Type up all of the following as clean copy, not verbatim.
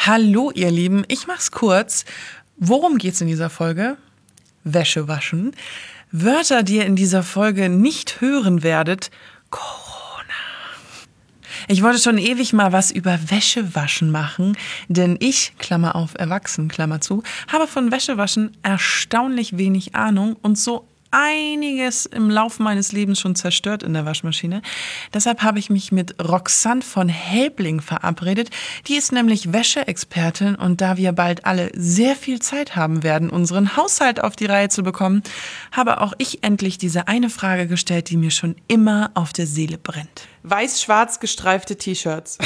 Hallo ihr Lieben, ich mach's kurz. Worum geht's in dieser Folge? Wäsche waschen. Wörter, die ihr in dieser Folge nicht hören werdet. Corona. Ich wollte schon ewig mal was über Wäschewaschen machen, denn ich, Klammer auf, erwachsen, Klammer zu, habe von Wäschewaschen erstaunlich wenig Ahnung und so einiges im Laufe meines Lebens schon zerstört in der Waschmaschine. Deshalb habe ich mich mit Roxanne von Helbling verabredet. Die ist nämlich Wäscheexpertin und da wir bald alle sehr viel Zeit haben werden, unseren Haushalt auf die Reihe zu bekommen, habe auch ich endlich diese eine Frage gestellt, die mir schon immer auf der Seele brennt. Weiß-schwarz gestreifte T-Shirts.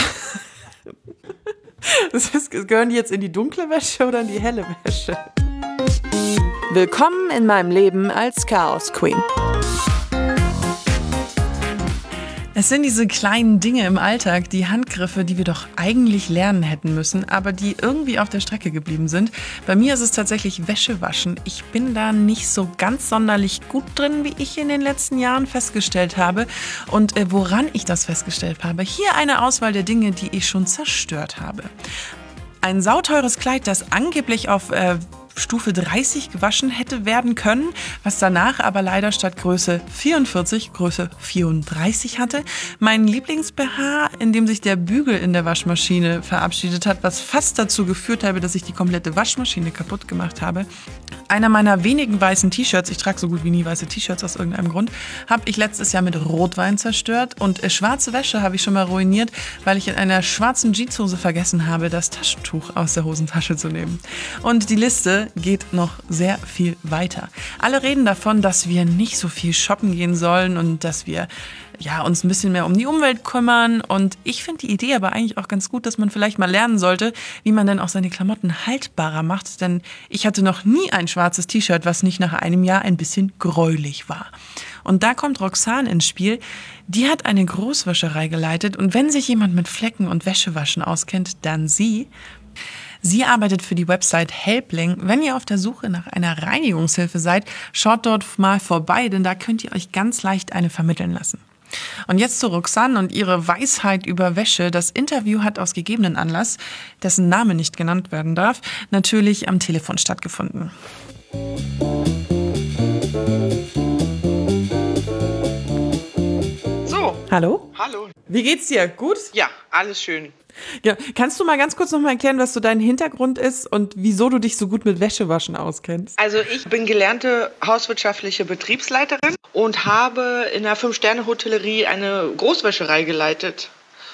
Gehören die jetzt in die dunkle Wäsche oder in die helle Wäsche? Willkommen in meinem Leben als Chaos Queen. Es sind diese kleinen Dinge im Alltag, die Handgriffe, die wir doch eigentlich lernen hätten müssen, aber die irgendwie auf der Strecke geblieben sind. Bei mir ist es tatsächlich Wäschewaschen. Ich bin da nicht so ganz sonderlich gut drin, wie ich in den letzten Jahren festgestellt habe. Und woran ich das festgestellt habe, hier eine Auswahl der Dinge, die ich schon zerstört habe. Ein sauteures Kleid, das angeblich auf Stufe 30 gewaschen hätte werden können, was danach aber leider statt Größe 44 Größe 34 hatte. Mein Lieblings-BH, in dem sich der Bügel in der Waschmaschine verabschiedet hat, was fast dazu geführt habe, dass ich die komplette Waschmaschine kaputt gemacht habe. Einer meiner wenigen weißen T-Shirts, ich trage so gut wie nie weiße T-Shirts aus irgendeinem Grund, habe ich letztes Jahr mit Rotwein zerstört und schwarze Wäsche habe ich schon mal ruiniert, weil ich in einer schwarzen Jeanshose vergessen habe, das Taschentuch aus der Hosentasche zu nehmen. Und die Liste geht noch sehr viel weiter. Alle reden davon, dass wir nicht so viel shoppen gehen sollen und dass wir uns ein bisschen mehr um die Umwelt kümmern. Und ich finde die Idee aber eigentlich auch ganz gut, dass man vielleicht mal lernen sollte, wie man denn auch seine Klamotten haltbarer macht. Denn ich hatte noch nie ein schwarzes T-Shirt, was nicht nach einem Jahr ein bisschen gräulich war. Und da kommt Roxanne ins Spiel. Die hat eine Großwäscherei geleitet. Und wenn sich jemand mit Flecken und Wäschewaschen auskennt, dann sie. Sie arbeitet für die Website Helbling. Wenn ihr auf der Suche nach einer Reinigungshilfe seid, schaut dort mal vorbei, denn da könnt ihr euch ganz leicht eine vermitteln lassen. Und jetzt zu Roxanne und ihre Weisheit über Wäsche. Das Interview hat aus gegebenen Anlass, dessen Name nicht genannt werden darf, natürlich am Telefon stattgefunden. So. Hallo? Hallo. Wie geht's dir? Gut? Ja, alles schön. Ja, kannst du mal ganz kurz noch mal erklären, was so dein Hintergrund ist und wieso du dich so gut mit Wäschewaschen auskennst? Also ich bin gelernte hauswirtschaftliche Betriebsleiterin und habe in der 5-Sterne-Hotellerie eine Großwäscherei geleitet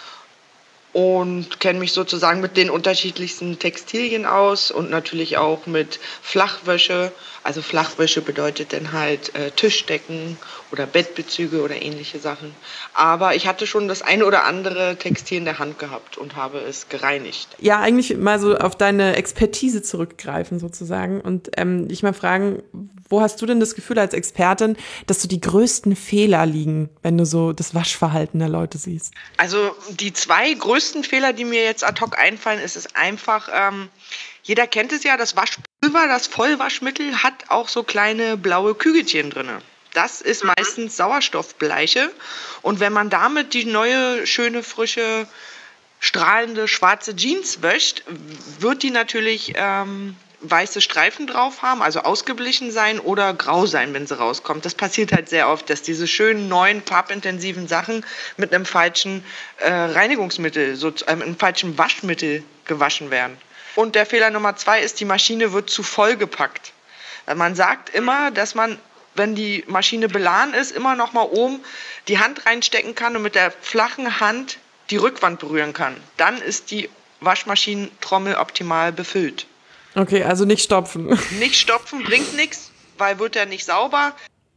und kenne mich sozusagen mit den unterschiedlichsten Textilien aus und natürlich auch mit Flachwäsche. Also Flachwäsche bedeutet dann halt Tischdecken oder Bettbezüge oder ähnliche Sachen. Aber ich hatte schon das eine oder andere Textil in der Hand gehabt und habe es gereinigt. Ja, eigentlich mal so auf deine Expertise zurückgreifen sozusagen und dich mal fragen, wo hast du denn das Gefühl als Expertin, dass so die größten Fehler liegen, wenn du so das Waschverhalten der Leute siehst? Also die 2 größten Fehler, die mir jetzt ad hoc einfallen, ist es einfach, jeder kennt es ja, das Waschpulver, das Vollwaschmittel hat auch so kleine blaue Kügelchen drin. Das ist meistens Sauerstoffbleiche. Und wenn man damit die neue, schöne, frische, strahlende, schwarze Jeans wäscht, wird die natürlich weiße Streifen drauf haben, also ausgeblichen sein oder grau sein, wenn sie rauskommt. Das passiert halt sehr oft, dass diese schönen, neuen, farbintensiven Sachen mit einem falschen Reinigungsmittel, einem falschen Waschmittel gewaschen werden. Und der Fehler Nummer 2 ist, die Maschine wird zu voll gepackt. Man sagt immer, dass man, wenn die Maschine beladen ist, immer noch mal oben die Hand reinstecken kann und mit der flachen Hand die Rückwand berühren kann. Dann ist die Waschmaschinentrommel optimal befüllt. Okay, also nicht stopfen. Nicht stopfen bringt nichts, weil wird ja nicht sauber.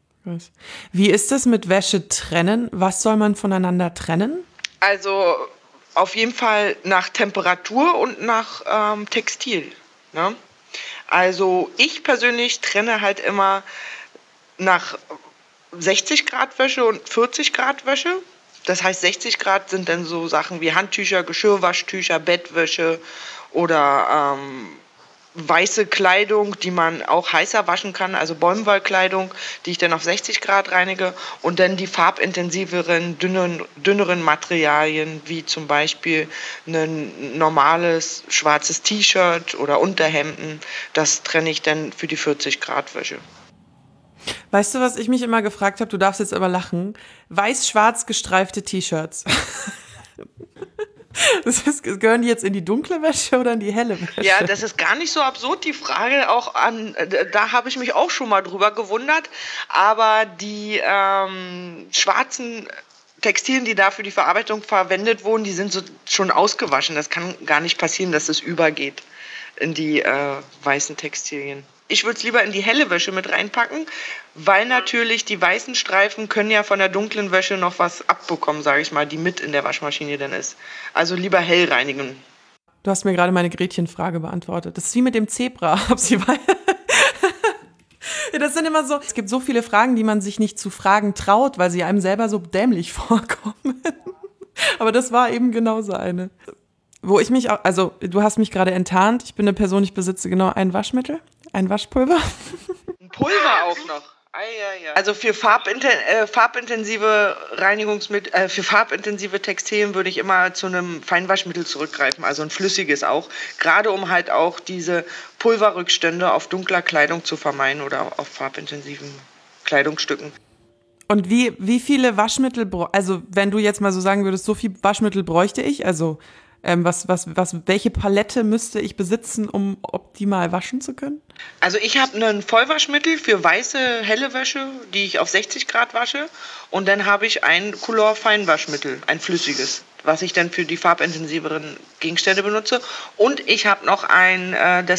Wie ist es mit Wäsche trennen? Was soll man voneinander trennen? Also auf jeden Fall nach Temperatur und nach Textil. Ne? Also ich persönlich trenne halt immer nach 60 Grad Wäsche und 40 Grad Wäsche. Das heißt 60 Grad sind dann so Sachen wie Handtücher, Geschirrwaschtücher, Bettwäsche oder weiße Kleidung, die man auch heißer waschen kann, also Baumwollkleidung, die ich dann auf 60 Grad reinige. Und dann die farbintensiveren, dünneren Materialien, wie zum Beispiel ein normales schwarzes T-Shirt oder Unterhemden. Das trenne ich dann für die 40 Grad Wäsche. Weißt du, was ich mich immer gefragt habe? Du darfst jetzt aber lachen. Weiß-schwarz gestreifte T-Shirts. Gehören die jetzt in die dunkle Wäsche oder in die helle Wäsche? Ja, das ist gar nicht so absurd, die Frage. Da habe ich mich auch schon mal drüber gewundert. Aber die schwarzen Textilien, die da für die Verarbeitung verwendet wurden, die sind so schon ausgewaschen. Das kann gar nicht passieren, dass es übergeht in die weißen Textilien. Ich würde es lieber in die helle Wäsche mit reinpacken, weil natürlich die weißen Streifen können ja von der dunklen Wäsche noch was abbekommen, sage ich mal, die mit in der Waschmaschine dann ist. Also lieber hell reinigen. Du hast mir gerade meine Gretchenfrage beantwortet. Das ist wie mit dem Zebra. Das sind immer so, es gibt so viele Fragen, die man sich nicht zu fragen traut, weil sie einem selber so dämlich vorkommen. Aber das war eben genauso eine. Wo ich mich auch, also du hast mich gerade enttarnt, ich bin eine Person, ich besitze genau ein Waschmittel, ein Waschpulver. Ein Pulver auch noch. Also für farbintensive Reinigungsmittel, für farbintensive Textilien würde ich immer zu einem Feinwaschmittel zurückgreifen, also ein flüssiges auch, gerade um halt auch diese Pulverrückstände auf dunkler Kleidung zu vermeiden oder auf farbintensiven Kleidungsstücken. Und wie viele Waschmittel, also wenn du jetzt mal so sagen würdest, so viel Waschmittel bräuchte ich, also welche Palette müsste ich besitzen, um optimal waschen zu können? Also ich habe ein Vollwaschmittel für weiße, helle Wäsche, die ich auf 60 Grad wasche. Und dann habe ich ein Color-Feinwaschmittel, ein flüssiges, was ich dann für die farbintensiveren Gegenstände benutze. Und ich habe noch ein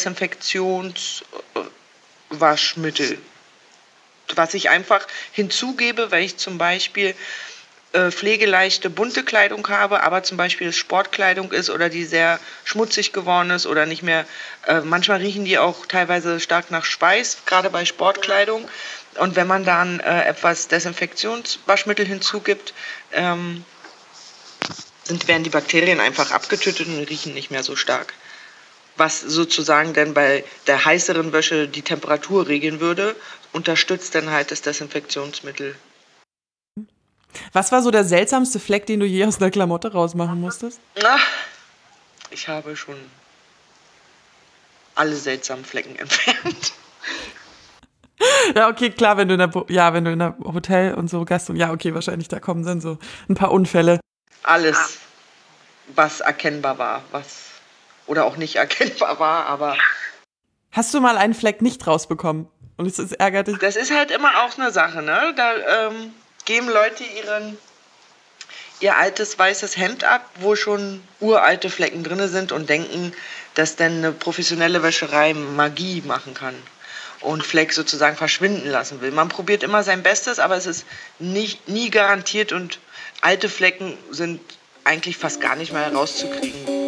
Desinfektionswaschmittel, was ich einfach hinzugebe, weil ich zum Beispiel pflegeleichte, bunte Kleidung habe, aber zum Beispiel Sportkleidung ist oder die sehr schmutzig geworden ist oder nicht mehr. Manchmal riechen die auch teilweise stark nach Schweiß, gerade bei Sportkleidung. Und wenn man dann etwas Desinfektionswaschmittel hinzugibt, werden die Bakterien einfach abgetötet und riechen nicht mehr so stark. Was sozusagen dann bei der heißeren Wäsche die Temperatur regeln würde, unterstützt dann halt das Desinfektionsmittel. Was war so der seltsamste Fleck, den du je aus einer Klamotte rausmachen musstest? Ich habe schon alle seltsamen Flecken entfernt. Ja, okay, klar, wenn du in der Hotel und so Gast und ja, okay, wahrscheinlich, da kommen dann so ein paar Unfälle. Alles, was erkennbar war, oder auch nicht erkennbar war, aber... Hast du mal einen Fleck nicht rausbekommen? Und es ärgert dich? Das ist halt immer auch eine Sache, ne? Da geben Leute ihr altes weißes Hemd ab, wo schon uralte Flecken drin sind und denken, dass dann eine professionelle Wäscherei Magie machen kann und Fleck sozusagen verschwinden lassen will. Man probiert immer sein Bestes, aber es ist nie garantiert und alte Flecken sind eigentlich fast gar nicht mehr herauszukriegen.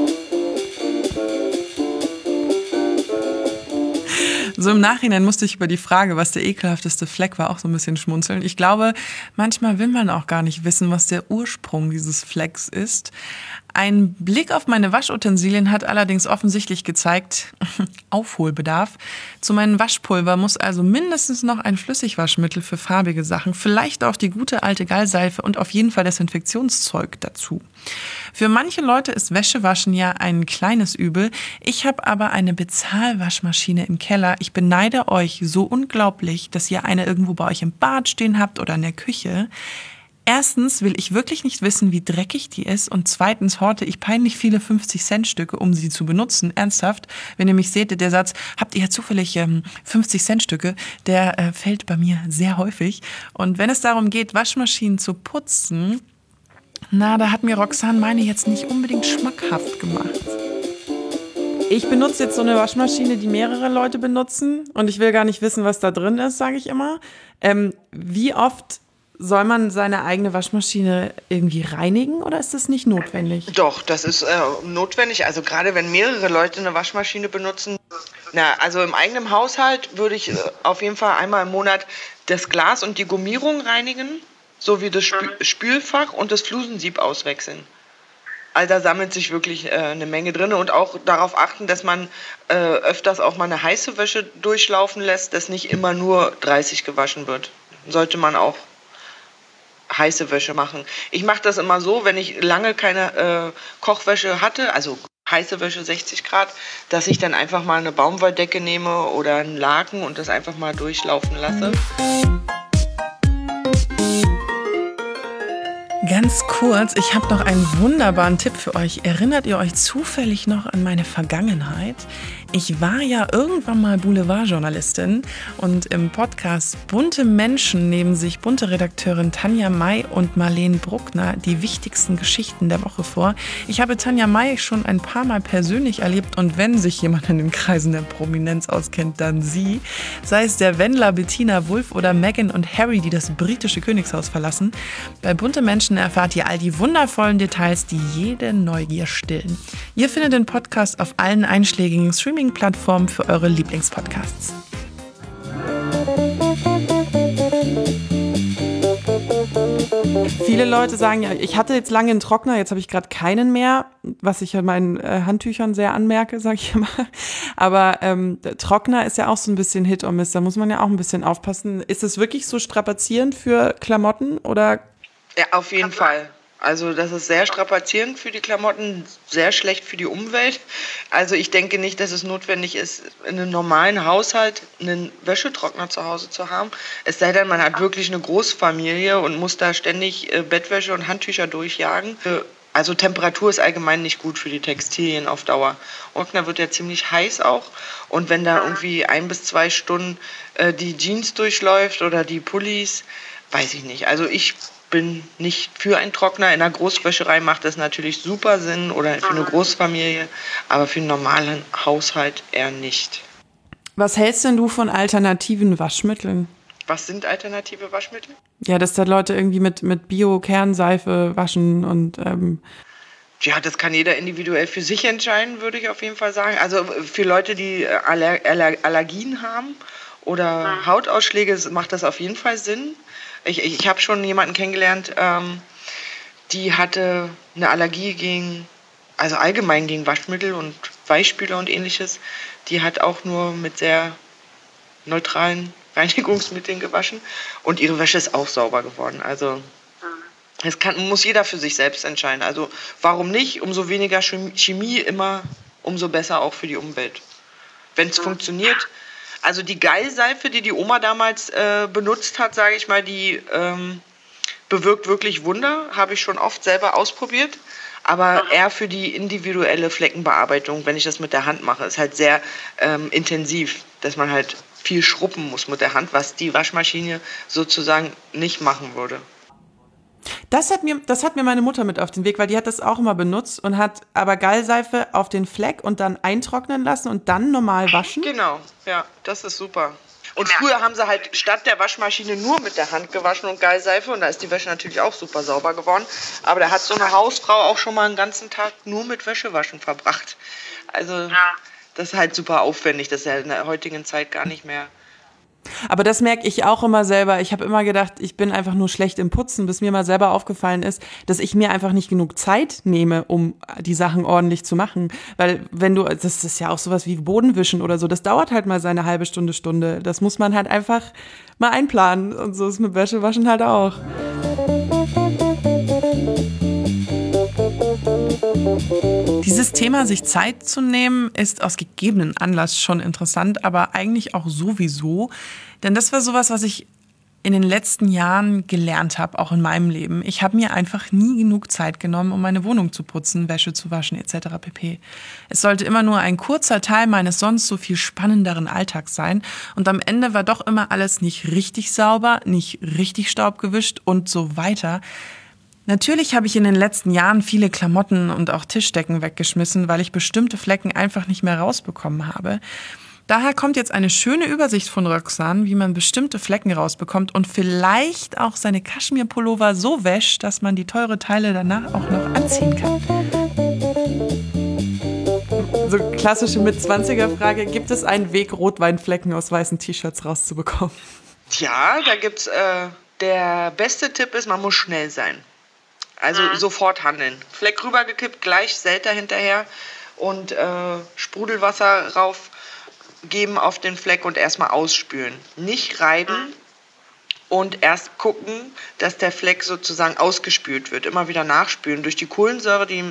So im Nachhinein musste ich über die Frage, was der ekelhafteste Fleck war, auch so ein bisschen schmunzeln. Ich glaube, manchmal will man auch gar nicht wissen, was der Ursprung dieses Flecks ist. Ein Blick auf meine Waschutensilien hat allerdings offensichtlich gezeigt, Aufholbedarf. Zu meinem Waschpulver muss also mindestens noch ein Flüssigwaschmittel für farbige Sachen, vielleicht auch die gute alte Gallseife und auf jeden Fall Desinfektionszeug dazu. Für manche Leute ist Wäschewaschen ja ein kleines Übel. Ich habe aber eine Bezahlwaschmaschine im Keller. Ich beneide euch so unglaublich, dass ihr eine irgendwo bei euch im Bad stehen habt oder in der Küche. Erstens will ich wirklich nicht wissen, wie dreckig die ist und zweitens horte ich peinlich viele 50-Cent-Stücke, um sie zu benutzen. Ernsthaft, wenn ihr mich seht, der Satz, habt ihr zufällig 50-Cent-Stücke, der fällt bei mir sehr häufig. Und wenn es darum geht, Waschmaschinen zu putzen, da hat mir Roxanne meine jetzt nicht unbedingt schmackhaft gemacht. Ich benutze jetzt so eine Waschmaschine, die mehrere Leute benutzen und ich will gar nicht wissen, was da drin ist, sage ich immer. Wie oft soll man seine eigene Waschmaschine irgendwie reinigen oder ist das nicht notwendig? Doch, das ist notwendig. Also gerade wenn mehrere Leute eine Waschmaschine benutzen. Also im eigenen Haushalt würde ich auf jeden Fall einmal im Monat das Glas und die Gummierung reinigen, sowie das Spülfach und das Flusensieb auswechseln. Also da sammelt sich wirklich eine Menge drin und auch darauf achten, dass man öfters auch mal eine heiße Wäsche durchlaufen lässt, dass nicht immer nur 30 gewaschen wird. Sollte man auch heiße Wäsche machen. Ich mache das immer so, wenn ich lange keine Kochwäsche hatte, also heiße Wäsche 60 Grad, dass ich dann einfach mal eine Baumwolldecke nehme oder einen Laken und das einfach mal durchlaufen lasse. Ganz kurz, ich habe noch einen wunderbaren Tipp für euch. Erinnert ihr euch zufällig noch an meine Vergangenheit? Ich war ja irgendwann mal Boulevardjournalistin und im Podcast Bunte Menschen nehmen sich Bunte-Redakteurin Tanja May und Marlene Bruckner die wichtigsten Geschichten der Woche vor. Ich habe Tanja May schon ein paar Mal persönlich erlebt und wenn sich jemand in den Kreisen der Prominenz auskennt, dann sie. Sei es der Wendler, Bettina Wulff oder Meghan und Harry, die das britische Königshaus verlassen. Bei Bunte Menschen erfahrt ihr all die wundervollen Details, die jede Neugier stillen. Ihr findet den Podcast auf allen einschlägigen Streaming-Plattformen für eure Lieblingspodcasts. Viele Leute sagen ja, ich hatte jetzt lange einen Trockner, jetzt habe ich gerade keinen mehr, was ich an meinen Handtüchern sehr anmerke, sage ich immer. Aber Trockner ist ja auch so ein bisschen Hit or Miss, da muss man ja auch ein bisschen aufpassen. Ist es wirklich so strapazierend für Klamotten oder? Ja, auf jeden Fall. Also das ist sehr strapazierend für die Klamotten, sehr schlecht für die Umwelt. Also ich denke nicht, dass es notwendig ist, in einem normalen Haushalt einen Wäschetrockner zu Hause zu haben. Es sei denn, man hat wirklich eine Großfamilie und muss da ständig Bettwäsche und Handtücher durchjagen. Also Temperatur ist allgemein nicht gut für die Textilien auf Dauer. Trockner wird ja ziemlich heiß auch. Und wenn da irgendwie 1 bis 2 Stunden die Jeans durchläuft oder die Pullis, weiß ich nicht. Also ich bin nicht für einen Trockner. In einer Großwäscherei macht das natürlich super Sinn oder für eine Großfamilie, aber für einen normalen Haushalt eher nicht. Was hältst denn du von alternativen Waschmitteln? Was sind alternative Waschmittel? Ja, dass da Leute irgendwie mit Bio-Kernseife waschen und Ja, das kann jeder individuell für sich entscheiden, würde ich auf jeden Fall sagen. Also für Leute, die Allergien haben oder Hautausschläge, macht das auf jeden Fall Sinn. Ich habe schon jemanden kennengelernt, die hatte eine Allergie also allgemein gegen Waschmittel und Weichspüler und ähnliches. Die hat auch nur mit sehr neutralen Reinigungsmitteln gewaschen und ihre Wäsche ist auch sauber geworden. Also muss jeder für sich selbst entscheiden. Also warum nicht? Umso weniger Chemie immer, umso besser auch für die Umwelt. Wenn es funktioniert. Also die Geilseife, die Oma damals benutzt hat, sage ich mal, die bewirkt wirklich Wunder. Habe ich schon oft selber ausprobiert. Aber eher für die individuelle Fleckenbearbeitung, wenn ich das mit der Hand mache. Ist halt sehr intensiv, dass man halt viel schruppen muss mit der Hand, was die Waschmaschine sozusagen nicht machen würde. Das hat mir meine Mutter mit auf den Weg, weil die hat das auch immer benutzt und hat aber Gallseife auf den Fleck und dann eintrocknen lassen und dann normal waschen. Genau, ja, das ist super. Und früher haben sie halt statt der Waschmaschine nur mit der Hand gewaschen und Gallseife und da ist die Wäsche natürlich auch super sauber geworden. Aber da hat so eine Hausfrau auch schon mal einen ganzen Tag nur mit Wäschewaschen verbracht. Also das ist halt super aufwendig, das ist ja in der heutigen Zeit gar nicht mehr. Aber das merke ich auch immer selber. Ich habe immer gedacht, ich bin einfach nur schlecht im Putzen, bis mir mal selber aufgefallen ist, dass ich mir einfach nicht genug Zeit nehme, um die Sachen ordentlich zu machen. Weil das ist ja auch sowas wie Bodenwischen oder so, das dauert halt mal seine halbe Stunde. Das muss man halt einfach mal einplanen. Und so ist mit Wäschewaschen halt auch. Dieses Thema, sich Zeit zu nehmen, ist aus gegebenen Anlass schon interessant, aber eigentlich auch sowieso. Denn das war sowas, was ich in den letzten Jahren gelernt habe, auch in meinem Leben. Ich habe mir einfach nie genug Zeit genommen, um meine Wohnung zu putzen, Wäsche zu waschen etc. pp. Es sollte immer nur ein kurzer Teil meines sonst so viel spannenderen Alltags sein. Und am Ende war doch immer alles nicht richtig sauber, nicht richtig staubgewischt und so weiter. Natürlich habe ich in den letzten Jahren viele Klamotten und auch Tischdecken weggeschmissen, weil ich bestimmte Flecken einfach nicht mehr rausbekommen habe. Daher kommt jetzt eine schöne Übersicht von Roxanne, wie man bestimmte Flecken rausbekommt und vielleicht auch seine Kaschmirpullover so wäscht, dass man die teure Teile danach auch noch anziehen kann. So klassische Mit-20er-Frage, gibt es einen Weg, Rotweinflecken aus weißen T-Shirts rauszubekommen? Ja, da gibt's, der beste Tipp ist, man muss schnell sein. Also sofort handeln. Fleck rübergekippt, gleich Selter hinterher und Sprudelwasser rauf geben auf den Fleck und erstmal ausspülen. Nicht reiben und erst gucken, dass der Fleck sozusagen ausgespült wird. Immer wieder nachspülen. Durch die Kohlensäure, die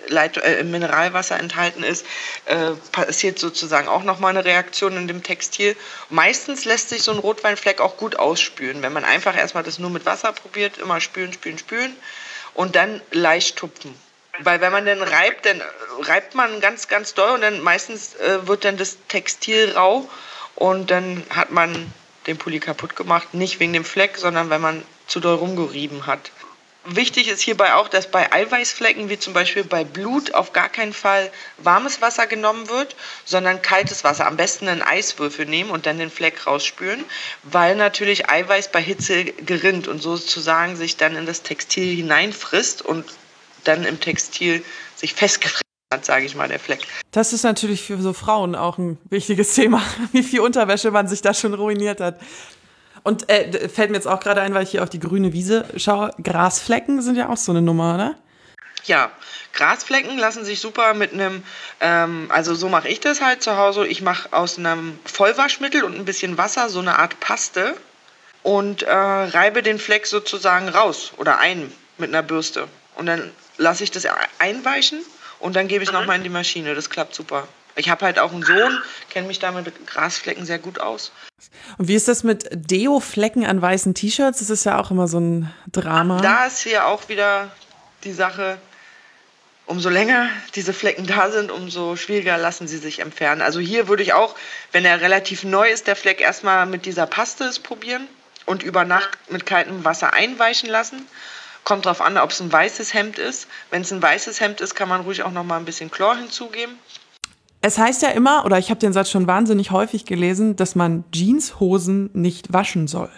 im Mineralwasser enthalten ist, passiert sozusagen auch nochmal eine Reaktion in dem Textil. Meistens lässt sich so ein Rotweinfleck auch gut ausspülen. Wenn man einfach erstmal das nur mit Wasser probiert, immer spülen, spülen, spülen und dann leicht tupfen. Weil wenn man dann reibt man ganz, ganz doll und dann meistens wird dann das Textil rau und dann hat man den Pulli kaputt gemacht. Nicht wegen dem Fleck, sondern weil man zu doll rumgerieben hat. Wichtig ist hierbei auch, dass bei Eiweißflecken, wie zum Beispiel bei Blut, auf gar keinen Fall warmes Wasser genommen wird, sondern kaltes Wasser. Am besten einen Eiswürfel nehmen und dann den Fleck rausspülen, weil natürlich Eiweiß bei Hitze gerinnt und sozusagen sich dann in das Textil hineinfrisst und dann im Textil sich festgefressen hat, sage ich mal, der Fleck. Das ist natürlich für so Frauen auch ein wichtiges Thema, wie viel Unterwäsche man sich da schon ruiniert hat. Und fällt mir jetzt auch gerade ein, weil ich hier auf die grüne Wiese schaue, Grasflecken sind ja auch so eine Nummer, oder? Ja, Grasflecken lassen sich super mit einem, also so mache ich das halt zu Hause. Ich mache aus einem Vollwaschmittel und ein bisschen Wasser so eine Art Paste und reibe den Fleck sozusagen raus oder ein mit einer Bürste. Und dann lasse ich das einweichen und dann gebe ich nochmal in die Maschine. Das klappt super. Ich habe halt auch einen Sohn, kenne mich da mit Grasflecken sehr gut aus. Und wie ist das mit Deo-Flecken an weißen T-Shirts? Das ist ja auch immer so ein Drama. Da ist hier auch wieder die Sache, umso länger diese Flecken da sind, umso schwieriger lassen sie sich entfernen. Also hier würde ich auch, wenn er relativ neu ist, der Fleck erstmal mit dieser Paste es probieren und über Nacht mit kaltem Wasser einweichen lassen. Kommt drauf an, ob es ein weißes Hemd ist. Wenn es ein weißes Hemd ist, kann man ruhig auch noch mal ein bisschen Chlor hinzugeben. Es heißt ja immer, oder ich habe den Satz schon wahnsinnig häufig gelesen, dass man Jeanshosen nicht waschen soll.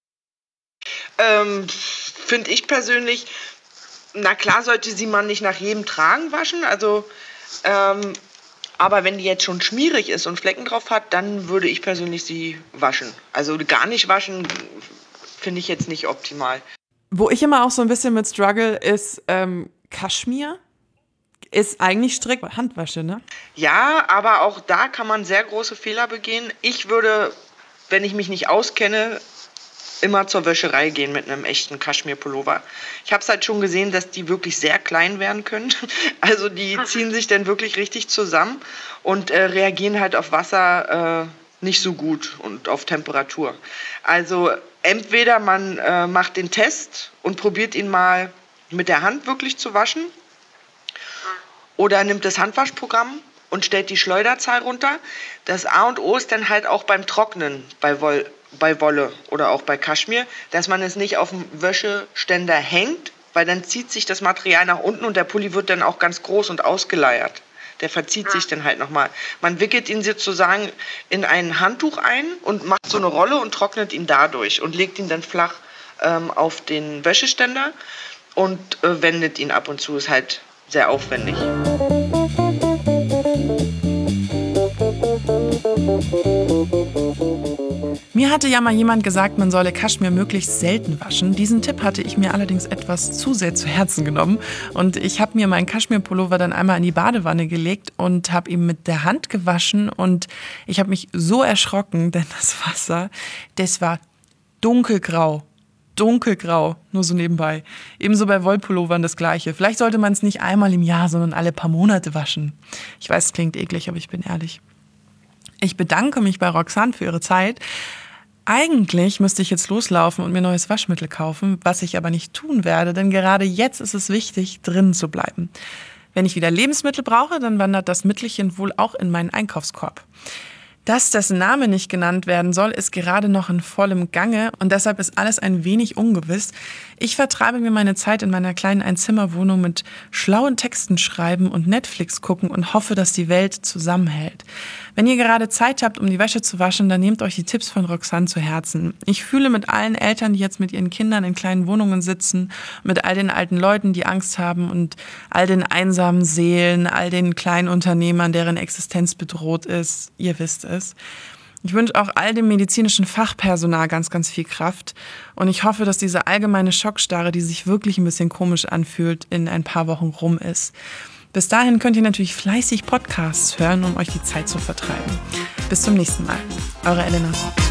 Finde ich persönlich, na klar sollte sie man nicht nach jedem Tragen waschen, also aber wenn die jetzt schon schmierig ist und Flecken drauf hat, dann würde ich persönlich sie waschen. Also gar nicht waschen finde ich jetzt nicht optimal. Wo ich immer auch so ein bisschen mit struggle, ist Kaschmir. Ist eigentlich strikt Handwäsche, ne? Ja, aber auch da kann man sehr große Fehler begehen. Ich würde, wenn ich mich nicht auskenne, immer zur Wäscherei gehen mit einem echten Kaschmir-Pullover. Ich habe es halt schon gesehen, dass die wirklich sehr klein werden können. Also die ziehen sich dann wirklich richtig zusammen und reagieren halt auf Wasser nicht so gut und auf Temperatur. Also entweder man macht den Test und probiert ihn mal mit der Hand wirklich zu waschen oder nimmt das Handwaschprogramm und stellt die Schleuderzahl runter. Das A und O ist dann halt auch beim Trocknen bei Wolle oder auch bei Kaschmir, dass man es nicht auf dem Wäscheständer hängt, weil dann zieht sich das Material nach unten und der Pulli wird dann auch ganz groß und ausgeleiert. Der verzieht sich dann halt nochmal. Man wickelt ihn sozusagen in ein Handtuch ein und macht so eine Rolle und trocknet ihn dadurch und legt ihn dann flach auf den Wäscheständer und wendet ihn ab und zu. Ist halt sehr aufwendig. Mir hatte ja mal jemand gesagt, man solle Kaschmir möglichst selten waschen. Diesen Tipp hatte ich mir allerdings etwas zu sehr zu Herzen genommen. Und ich habe mir meinen Kaschmir-Pullover dann einmal in die Badewanne gelegt und habe ihn mit der Hand gewaschen. Und ich habe mich so erschrocken, denn das Wasser, das war dunkelgrau. Dunkelgrau, nur so nebenbei. Ebenso bei Wollpullovern das Gleiche. Vielleicht sollte man es nicht einmal im Jahr, sondern alle paar Monate waschen. Ich weiß, es klingt eklig, aber ich bin ehrlich. Ich bedanke mich bei Roxanne für ihre Zeit. Eigentlich müsste ich jetzt loslaufen und mir neues Waschmittel kaufen, was ich aber nicht tun werde, denn gerade jetzt ist es wichtig, drin zu bleiben. Wenn ich wieder Lebensmittel brauche, dann wandert das Mittelchen wohl auch in meinen Einkaufskorb. Dass dessen Name nicht genannt werden soll, ist gerade noch in vollem Gange und deshalb ist alles ein wenig ungewiss. Ich vertreibe mir meine Zeit in meiner kleinen Einzimmerwohnung mit schlauen Texten schreiben und Netflix gucken und hoffe, dass die Welt zusammenhält. Wenn ihr gerade Zeit habt, um die Wäsche zu waschen, dann nehmt euch die Tipps von Roxanne zu Herzen. Ich fühle mit allen Eltern, die jetzt mit ihren Kindern in kleinen Wohnungen sitzen, mit all den alten Leuten, die Angst haben und all den einsamen Seelen, all den kleinen Unternehmern, deren Existenz bedroht ist. Ihr wisst es. Ich wünsche auch all dem medizinischen Fachpersonal ganz, ganz viel Kraft. Und ich hoffe, dass diese allgemeine Schockstarre, die sich wirklich ein bisschen komisch anfühlt, in ein paar Wochen rum ist. Bis dahin könnt ihr natürlich fleißig Podcasts hören, um euch die Zeit zu vertreiben. Bis zum nächsten Mal. Eure Elena.